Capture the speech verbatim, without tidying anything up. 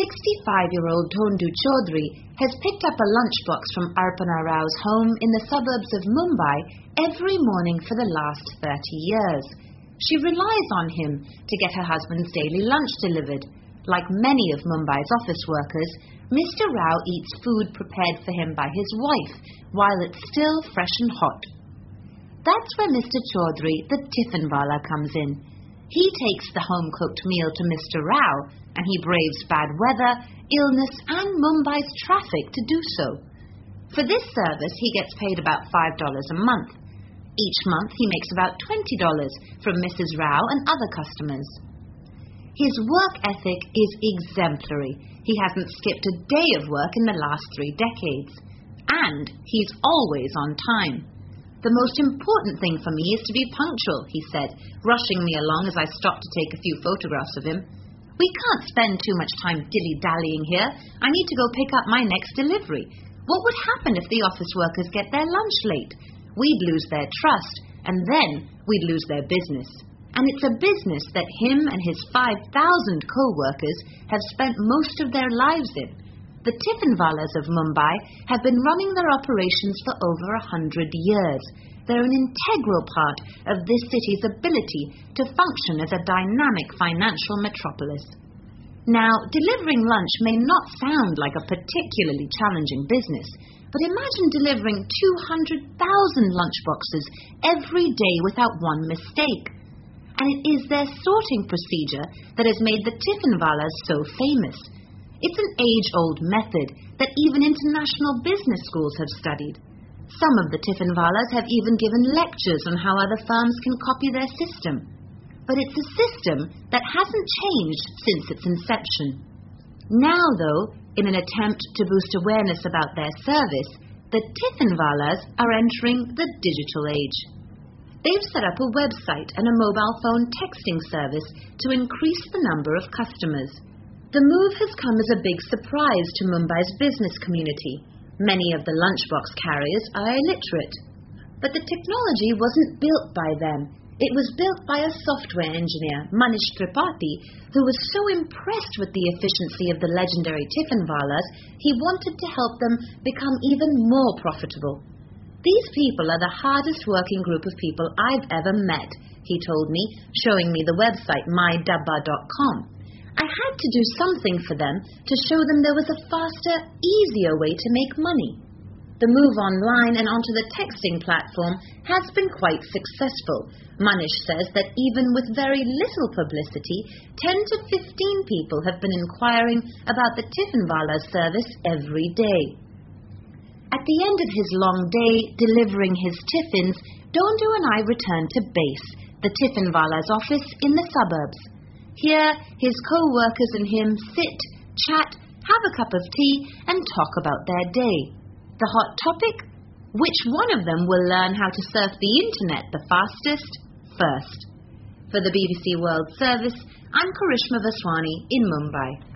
sixty-five-year-old Tondu Chaudhary has picked up a lunchbox from Arpana Rao's home in the suburbs of Mumbai every morning for the last thirty years. She relies on him to get her husband's daily lunch delivered. Like many of Mumbai's office workers, Mister Rao eats food prepared for him by his wife while it's still fresh and hot. That's where Mister Chaudhary, the Tiffinwala, comes in. He takes the home-cooked meal to Mister Rao, and he braves bad weather, illness, and Mumbai's traffic to do so. For this service, he gets paid about five dollars a month. Each month, he makes about twenty dollars from Missus Rao and other customers. His work ethic is exemplary. He hasn't skipped a day of work in the last three decades. And he's always on time. The most important thing for me is to be punctual, he said, rushing me along as I stopped to take a few photographs of him. We can't spend too much time dilly-dallying here. I need to go pick up my next delivery. What would happen if the office workers get their lunch late? We'd lose their trust, and then we'd lose their business. And it's a business that him and his five thousand co-workers have spent most of their lives in. The Tiffinwalas of Mumbai have been running their operations for over a hundred years. They're an integral part of this city's ability to function as a dynamic financial metropolis. Now, delivering lunch may not sound like a particularly challenging business, but imagine delivering two hundred thousand lunchboxes every day without one mistake. And it is their sorting procedure that has made the Tiffinwalas so famous. It's an age-old method that even international business schools have studied. Some of the Tiffinwalas have even given lectures on how other firms can copy their system. But it's a system that hasn't changed since its inception. Now, though, in an attempt to boost awareness about their service, the Tiffinwalas are entering the digital age. They've set up a website and a mobile phone texting service to increase the number of customers. The move has come as a big surprise to Mumbai's business community. Many of the lunchbox carriers are illiterate. But the technology wasn't built by them. It was built by a software engineer, Manish Tripathi, who was so impressed with the efficiency of the legendary Tiffinwalas, he wanted to help them become even more profitable. These people are the hardest working group of people I've ever met, he told me, showing me the website my dabba dot com. I had to do something for them to show them there was a faster, easier way to make money. The move online and onto the texting platform has been quite successful. Manish says that even with very little publicity, ten to fifteen people have been inquiring about the Tiffinwala service every day. At the end of his long day delivering his tiffins, Dondu and I returned to base, the Tiffinwala's office in the suburbs. Here, his co-workers and him sit, chat, have a cup of tea, and talk about their day. The hot topic? Which one of them will learn how to surf the internet the fastest first? For the B B C World Service, I'm Karishma Vaswani in Mumbai.